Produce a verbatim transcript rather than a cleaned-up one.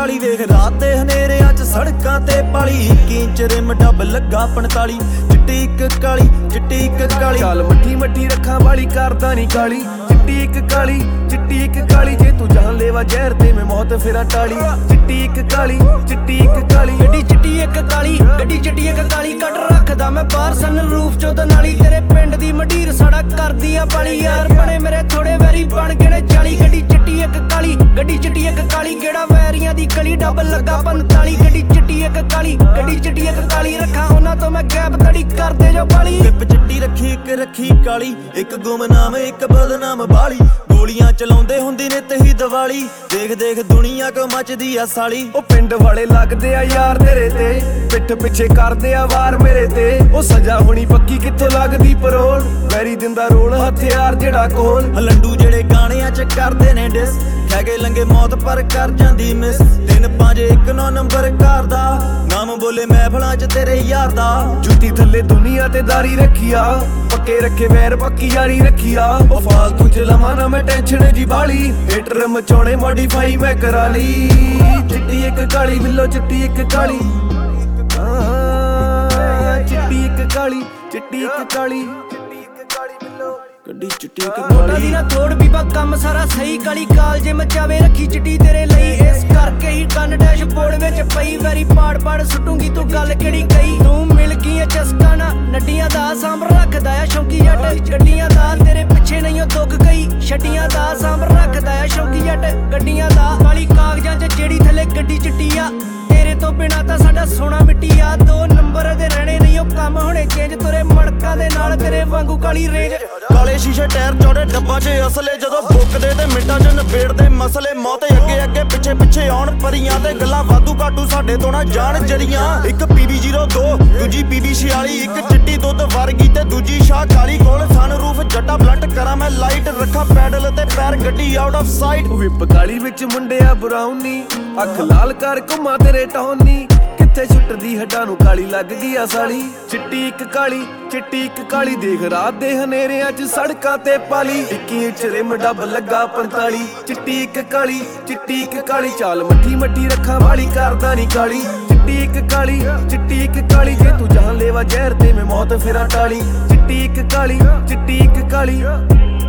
ਕਾਲੀ ਵੇਖ ਰਾਤ ਦੇ ਹਨੇਰਿਆਂ ਚ ਸੜਕਾਂ ਤੇ ਪਾਲੀ ਇੱਕ ਇੰਚ ਰਿਮ ਡੱਬ ਲੱਗਾ ਪੰਤਾਲੀ ਚਿੱਟੀ ਇੱਕ ਕਾਲੀ ਚਿੱਟੀ ਇੱਕ ਕਾਲੀ ਚੱਲ ਮੱਠੀ ਮੱਠੀ ਰੱਖਾਂ ਵਾਲੀ ਕਰਦਾ ਨੀ ਕਾਲੀ ਚਿੱਟੀ ਇੱਕ ਕਾਲੀ ਚਿੱਟੀ ਇੱਕ ਕਾਲੀ ਜੇ ਤੂੰ ਜਾਨ ਲੈਵਾ ਜ਼ਹਿਰ ਤੇ ਮੈਂ ਮੌਤ ਫੇਰਾਂ ਟਾਲੀ ਚਿੱਟੀ ਇੱਕ ਕਾਲੀ ਚਿੱਟੀ ਇੱਕ ਕਾਲੀ ਗੱਡੀ ਚਿੱਟੀ ਇੱਕ ਕਾਲੀ ਗੱਡੀ ਚਿੱਟੀ ਇੱਕ ਕਾਲੀ ਕੱਢ ਰੱਖਦਾ ਮੈਂ ਬਾਹਰ ਸਨ ਰੂਫ ਚੋਂ ਤਾਂ ਨਾਲੀ ਤੇਰੇ ਪਿੰਡ ਦੀ ਮੰਡੀਰ ਸੜਾ ਕਰਦੀ ਆ ਪਾਲੀ ਯਾਰ ਬਣੇ ਮੇਰੇ ਥੋੜੇ ਵੈਰੀ ਬਣ ਗਏ ਨੇ ਚਾਲੀ ਗੱਡੀ ਚਿੱਟੀ ਇੱਕ ਕਾਲੀ ਗੱਡੀ ਚਿੱਟੀ ਇੱਕ ਕਾਲੀ ਕਿਹੜਾ ਵੈਰੀਆਂ ਦੀ ਕਲੀ ਡੱਬ ਲੱਗਾ ਪੰਤਾਲੀ ਗੱਡੀ ਚਿੱਟੀ ਇੱਕ ਕਾਲੀ ਗੱਡੀ ਚਿੱਟੀ ਇੱਕ ਕਾਲੀ ਰੱਖਾਂ ਉਹਨਾਂ ਤੋਂ ਮੈਂ ਗੈਪ ਤੜੀ ਕਰਦੇ ਜੋ ਪਾਲੀ ਵਿਪ ਚਿੱਟੀ ਰੱਖੀ ਇੱਕ ਰੱਖੀ ਕਾਲੀ ਇੱਕ ਗੁਮਨਾਮ ਇੱਕ ਬਦਨਾਮ ਬਾਲੀ ਗੋਲੀਆਂ ਚਲਾਉਂਦੇ ਹੁੰਦੀ ਨੇ ਤਹੀ ਦੀਵਾਲੀ ਦੇਖ ਦੇਖ ਦੁਨੀਆ ਕੋ ਮੱਚਦੀ ਆ ਸਾਲੀ ਉਹ ਪਿੰਡ ਵਾਲੇ ਲੱਗਦੇ ਆ ਯਾਰ ਤੇਰੇ ਤੇ ਪਿੱਠ ਪਿੱਛੇ ਕਰਦੇ ਆ ਵਾਰ ਮੇਰੇ ਤੇ ਉਹ ਸਜ਼ਾ ਹੋਣੀ ਪੱਕੀ ਕਿੱਥੋਂ ਲੱਗਦੀ ਪਰੋਲ ਵੈਰੀ ਦਿੰਦਾ ਰੋਲ ਹਥਿਆਰ ਜਿਹੜਾ ਕੋਲ ਲੰਡੂ ਜਿਹੜੇ ਗਾਣਿਆਂ ਚ ਕਰਦੇ ਨੇ ਡਿਸ ਕਹਿ ਕੇ ਲੰਗੇ ਮੌਤ ਪਰ ਕਰ ਜਾਂਦੀ ਮਿਸ ਤਿੰਨ ਪੰਜ ਇੱਕ ਨੌ ਨੰਬਰ ਘਰ ਦਾ ਨਾਮ ਬੋਲੇ ਮਹਿਫਲਾਂ ਚ ਤੇਰੇ ਯਾਰ ਦਾ ਜੁੱਤੀ ਥੱਲੇ ਦੁਨੀਆ ਤੇ ਦਾਰੀ ਰੱਖੀਆ ਪੱਕੇ ਰੱਖੇ ਵੈਰ ਪੱਕੀ ਯਾਰੀ ਰੱਖੀਆ ਉਹ ਫਾਲਤੂ ਚ ਲਵਾਂ ਨਾ ਮੈਂ ਟੈਨਸ਼ਨ ਜੀ ਬਾਲੀ ਹੇਟਰ ਮਚਾਉਣੇ ਮੋਡੀਫਾਈ ਮੈਂ ਕਰਾ ਲਈ ਚਿੱਟੀ ਇੱਕ ਕਾਲੀ ਬਿੱਲੋ ਚਿੱਟੀ ਇੱਕ ਕਾਲੀ ਚਿੱਟੀ ਇੱਕ ਕਾਲੀ ਚਿੱਟੀ ਇੱਕ ਕਾਲੀ ਗੱਡੀ ਚਿੱਟੀ ਇੱਕ ਮੋਟਾ ਕਾਲੀ ਦੀ ਨਾ ਥੋੜ ਬੀਬਾ ਕੰਮ ਸਾਰਾ ਸਹੀ ਕਾਲੀ ਕਾਲ ਜੇ ਮਚਾਵੇ ਰੱਖੀ ਚਿੱਟੀ ਤੇਰੇ ਲਈ ਇਸ ਕਰਕੇ ਹੀ ਕੰਨ ਡੈਸ਼ਬੋਰਡ ਵਿੱਚ ਪਈ ਵੈਰੀ ਪਾੜ ਪਾੜ ਸੁੱਟੂਗੀ ਤੂੰ ਗੱਲ ਕਿਹੜੀ ਕਹੀ ਤੂੰ ਮਿਲ ਗਈ ਐ ਚਸਕਾ ਨਾ ਨੱਡੀਆਂ ਦਾ ਸਾਂਭ ਰੱਖਦਾ ਆ ਸ਼ੌਂਕੀ ਜੱਟ ਗੱਡੀਆਂ ਦਾ ਤੇਰੇ ਪਿੱਛੇ ਨਹੀਂ ਉਹ ਦੁੱਖ ਗਈ ਛੱਡੀਆਂ ਦਾ ਸਾਂਭ ਰੱਖਦਾ ਆ ਸ਼ੌਂਕੀ ਜੱਟ ਗੱਡੀਆਂ ਦਾ ਕਾਲੀ ਕਾਗਜ਼ਾਂ 'ਚ ਜਿਹੜੀ ਥੱਲੇ ਗੱਡੀ ਚਿੱਟੀ ਆ ਤੇਰੇ ਤੋਂ ਬਿਨਾ ਤਾਂ ਸਾਡਾ ਸੋਨਾ ਮਿੱਟੀ ਆ ਦੋ ਨੰਬਰ ਦੇ ਰਹਿਣੇ ਨਹੀਂ ਉਹ ਕੰਮ ਹੋਣੇ ਚੇਂਜ ਤੁਰੇ ਮੜਕਾਂ ਦੇ ਨਾਲ ਤੇਰੇ ਵਾਂਗੂ ਕਾਲੀ ਰੇਂਜ ਕਾਲੇ ਸ਼ੀਸ਼ੇ ਟਾਇਰ ਚੌੜੇ ਡੱਬਾਂ 'ਚ ਅਸਲੇ ਜਦੋਂ ਬੁੱਕਦੇ ਤੇ ਮਿੰਟਾਂ 'ਚ ਨਿਬੇੜਦੇ ਮਸਲੇ ਮੌਤ ਅੱਗੇ ਅੱਗੇ ਪਿੱਛੇ ਪਿੱਛੇ ਆਉਣ ਪਰੀਆਂ ਤੇ ਗੱਲਾਂ ਵਾਧੂ ਘਾਟੂ ਸਾਡੇ ਤੋਂ ਨਾ ਜਾਣ ਜਰੀਆਂ ਇੱਕ ਪੀਬੀ ਜ਼ੀਰੋ ਦੋ ਦੂਜੀ ਪੀਬੀ ਛਿਆਲੀ ਇੱਕ ਚਿੱਟੀ ਦੁੱਧ ਵਰਗੀ ਤੇ ਦੂਜੀ ਸ਼ਾਹ ਕਾਲੀ ਕੋਲ ਸਨ ਰੂਫ ਜੱਟਾ ਬਲੱਟ ਕਰਾਂ ਮੈਂ ਲਾਈਟ ਰੱਖਾਂ ਪੈਡਲ ਤੇ ਪੈਰ ਗੱਡੀ ਆਊਟ ਆਫ ਸਾਈਟ ਵਿਪ ਕਾਲੀ ਵਿੱਚ ਮੁੰਡਿਆ ਬਰਾਉਨੀ ਅੱਖ ਲਾਲ ਕਰ ਘੁੰਮਾ ਤੇਰੇ ਟੌਨੀ ਕਿੱਥੇ ਛੁੱਟਦੀ ਹੱਡਾਂ ਨੂੰ ਕਾਲੀ ਲੱਗ ਗਈ ਆ ਸਾਲੀ ਚਿੱਟੀ ਇੱਕ ਕਾਲੀ ਚਿੱਟੀ ਇੱਕ ਕਾਲੀ ਦੇਖ ਰਾਤ ਦੇ ਹਨੇਰਿਆਂ 'ਚ ਸੜਕਾਂ ਤੇ ਪਾਲੀ ਇੱਕੀ ਇੰਚ ਰਿਮ ਡੱਬ ਲੱਗਾ ਪੰਤਾਲੀ ਚਿੱਟੀ ਇੱਕ ਕਾਲੀ ਚਿੱਟੀ ਇੱਕ ਕਾਲੀ ਚਾਲ ਮੱਠੀ ਮੱਠੀ ਰੱਖਾਂ ਵਾਲੀ ਕਰਦਾ ਨੀ ਕਾਲੀ ਚਿੱਟੀ ਇੱਕ ਕਾਲੀ ਚਿੱਟੀ ਇੱਕ ਕਾਲੀ ਜੇ ਤੂੰ ਜਾਨ ਲੈਵਾ ਜ਼ਹਿਰ ਤੇ ਮੈਂ ਮੌਤ ਫੇਰਾਂ ਟਾਲੀ ਚਿੱਟੀ ਇੱਕ ਕਾਲੀ ਚਿੱਟੀ ਇੱਕ ਕਾਲੀ